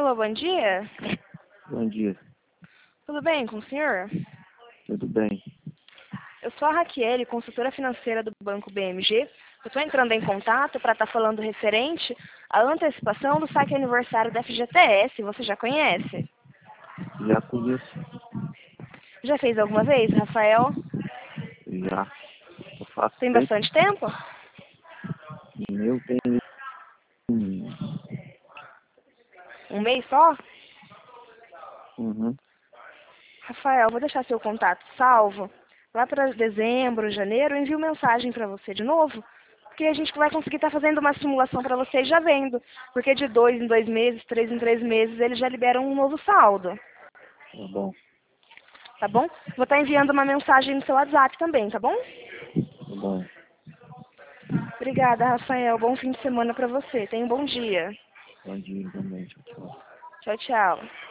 Alô, bom dia. Bom dia, Tudo bem com o senhor? tudo bem? Eu sou a Raquel, consultora financeira do Banco BMG. Eu estou entrando em contato para estar falando referente à antecipação do saque aniversário da FGTS. Você já conhece? Já conheço, Já fez alguma vez, Rafael? já. Eu faço Tem sempre. bastante tempo? O meu tem. Um mês só? Uhum, Rafael, vou deixar seu contato salvo. Lá para dezembro, janeiro, eu envio mensagem para você de novo, porque a gente vai conseguir estar fazendo uma simulação para você e já vendo. Porque de 2 em 2 meses, 3 em 3 meses, eles já liberam um novo saldo. tá bom, Tá bom? Vou estar enviando uma mensagem no seu WhatsApp também, tá bom? tá bom. Obrigada, Rafael. Bom fim de semana para você. Tenha um bom dia. Bom dia, igualmente. Tchau. Tchau, tchau.